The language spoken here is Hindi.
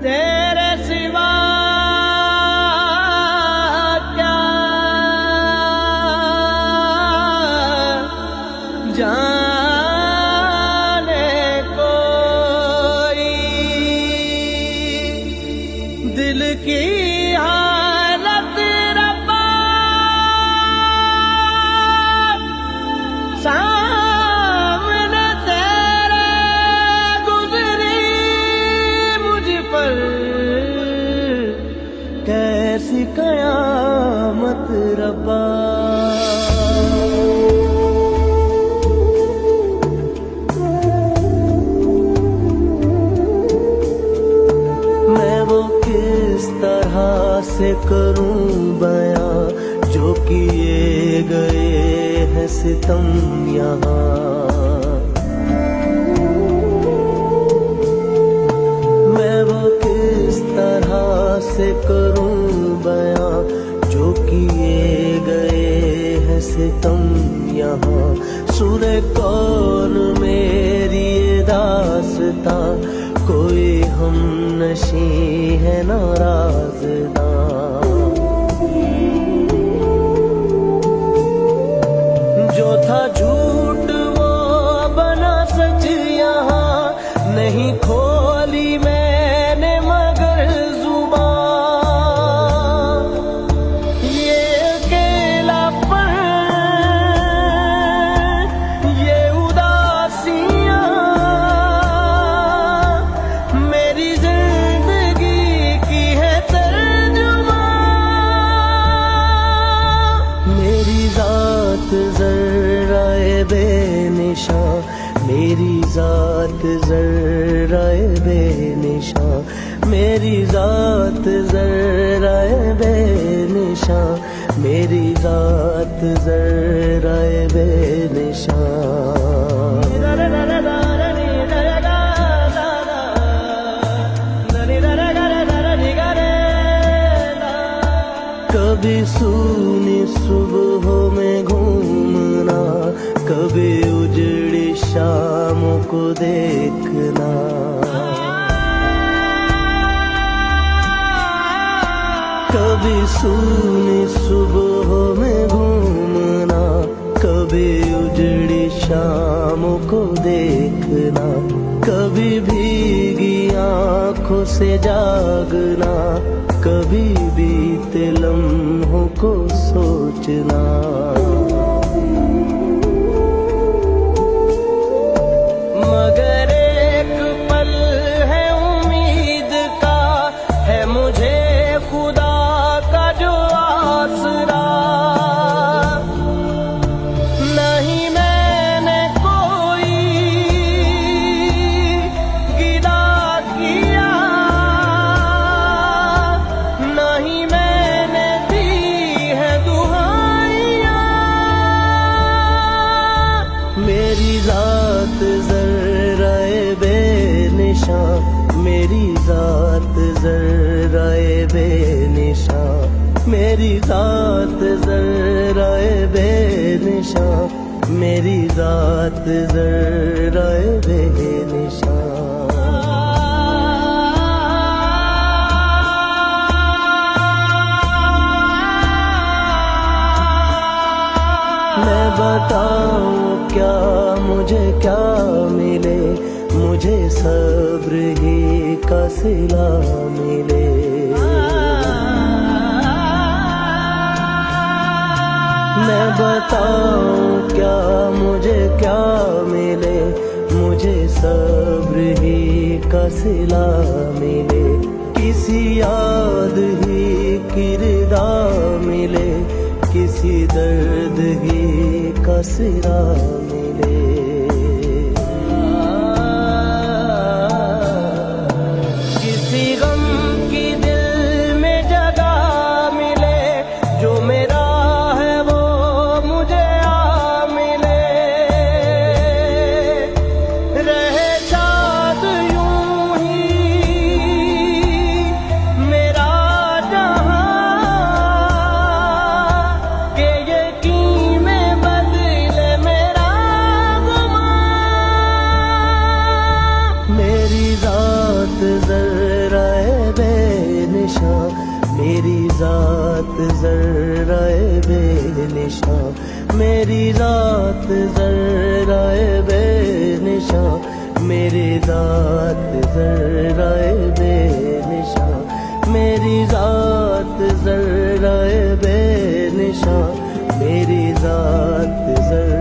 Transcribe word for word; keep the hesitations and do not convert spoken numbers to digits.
तेरे सिवा क्या जाने कोई दिल की हालत रब्बा सामने तेरे गुजरी मुझ पर कैसी कयामत रब्बा। से करूं बयां जो किए गए हैं सितम यहाँ, मैं वो किस तरह से करूं बयां जो किए गए हैं सितम यहाँ। सूरे कौन मेरी दास्तां कोई हम नशी है नाराज़दा। जो था झूठ वो बना सच यहाँ, नहीं खोली मैंने मगर जुबान। ये अकेलापन ये उदासियां मेरी जिंदगी की है तर्जुमान। मेरी जात ज़र्राए बेनिशां, मेरी जात ज़र्राए बेनिशां, मेरी जात ज़र्राए बेनिशां, मेरी जात ज़र्राए बेनिशां। कभी सूनी सुबहों में घूमना, कभी उजड़ी शामों को देखना। कभी सूनी सुबहों में घूमना, कभी उजड़ी शामों को देखना। कभी भीगी आँखों से जागना, कभी बीते लम्हों को सोचना। मगर एक पल है उम्मीद का, है मुझे खुदा का जो आसरा। नहीं मैंने कोई गिला किया, नहीं मैंने दी है दुहाइयाँ। मेरी जात ज़र्राए बेनिशां, मेरी जात ज़र्राए बेनिशां, मेरी जात ज़र्राए बेनिशां, मेरी जात ज़र्राए बेनिशां। मैं बताऊं क्या मुझे क्या मिले, मुझे सब्र ही का सिला मिले। मैं बताऊं क्या मुझे क्या मिले, मुझे सब्र ही का सिला मिले। किसी याद ही की रिदा मिले, किसी दर्द ही का सिरा मिले। किसी गम की दिल में जगह मिले, जो मेरा है वो मुझे आ मिले। रहे शाद यूं ही मेरा जहां, के यकीन में बदले मेरा जात ज़र्राए बेनिशा, मेरी जात ज़र्राए बेनिशा, मेरी जात ज़र्राए बेनिशा, मेरी जात ज़र्राए बेनिशा, मेरी जात ज़र्राए